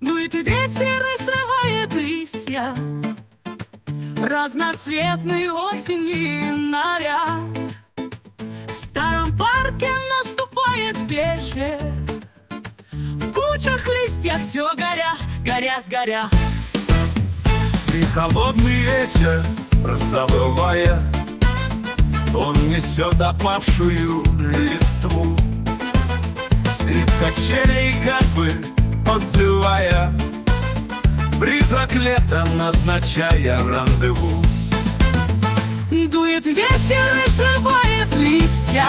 Дует ветер и срывает листья, разноцветный осенний наряд. В старом парке наступает вечер, в кучах листьев все горят, горят, горят. И холодный ветер, завывая, он несет опавшую листву. Скрип качелей как бы подзывая, призрак лета назначая рандеву. Дует ветер и срывает листья,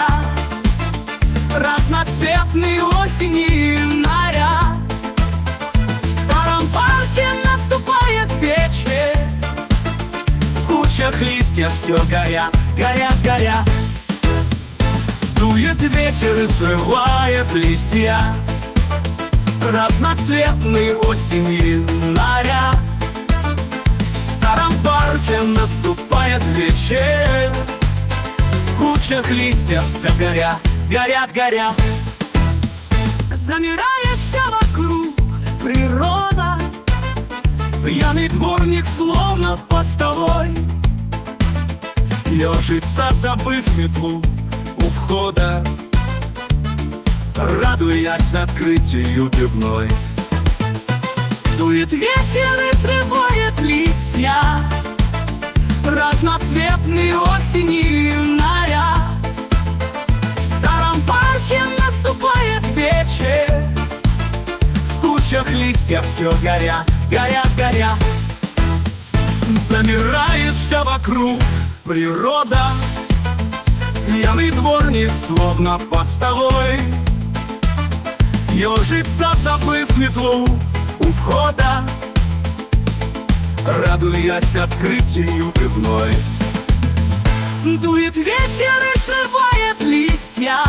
разноцветный осенний наряд. В старом парке наступает вечер, в кучах листьев все горят, горят, горят. Дует ветер и срывает листья, разноцветный осенний наряд. В старом парке наступает вечер, в кучах листьев все горят, горят, горят. Замирает вся вокруг природа, Пьяный дворник словно постовой лежится, забыв метлу у входа, радуясь открытию пивной. Дует ветер и срывает листья, разноцветный осенний наряд. В старом парке наступает вечер, В кучах листьев все горят, горят, горят. Замирает вся вокруг природа, пьяный дворник словно постовой ежится, забыв метлу у входа, радуясь открытию пивной. Дует ветер и срывает листья,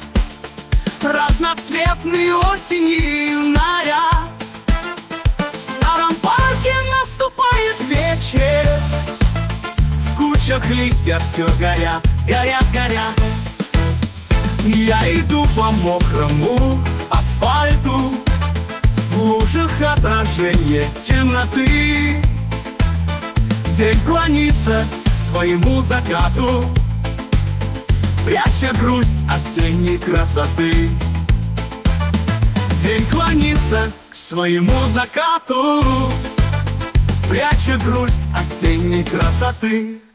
разноцветный осенний наряд. В старом парке наступает вечер, В кучах листьев все горят, горят, горят. Я иду по мокрому асфальту, в лужах отражение темноты. День клонится к своему закату, пряча грусть осенней красоты. День клонится к своему закату, пряча грусть осенней красоты.